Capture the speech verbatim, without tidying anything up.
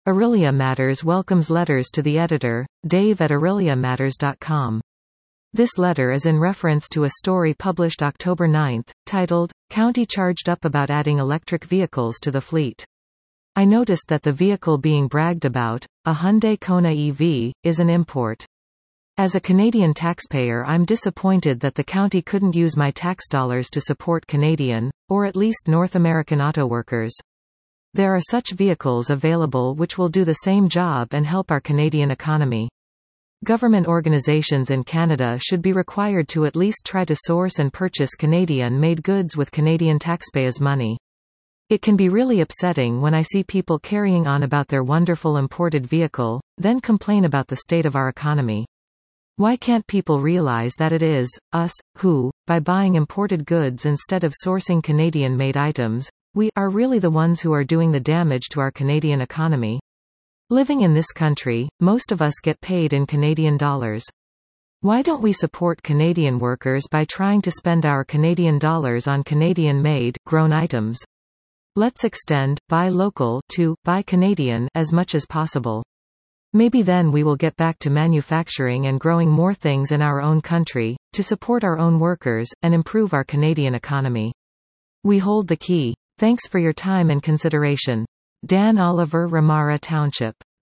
Aurelia Matters welcomes letters to the editor, Dave at aurelia matters dot com. This letter is in reference to a story published October ninth, titled, County Charged Up About Adding Electric Vehicles to the Fleet. I noticed that the vehicle being bragged about, a Hyundai Kona E V, is an import. As a Canadian taxpayer, I'm disappointed that the county couldn't use my tax dollars to support Canadian, or at least North American autoworkers. There are such vehicles available which will do the same job and help our Canadian economy. Government organizations in Canada should be required to at least try to source and purchase Canadian-made goods with Canadian taxpayers' money. It can be really upsetting when I see people carrying on about their wonderful imported vehicle, then complain about the state of our economy. Why can't people realize that it is us who, by buying imported goods instead of sourcing Canadian-made items, we are really the ones who are doing the damage to our Canadian economy? Living in this country, most of us get paid in Canadian dollars. Why don't we support Canadian workers by trying to spend our Canadian dollars on Canadian-made, grown items? Let's extend buy local to buy Canadian as much as possible. Maybe then we will get back to manufacturing and growing more things in our own country, to support our own workers, and improve our Canadian economy. We hold the key. Thanks for your time and consideration. Dan Oliver, Ramara Township.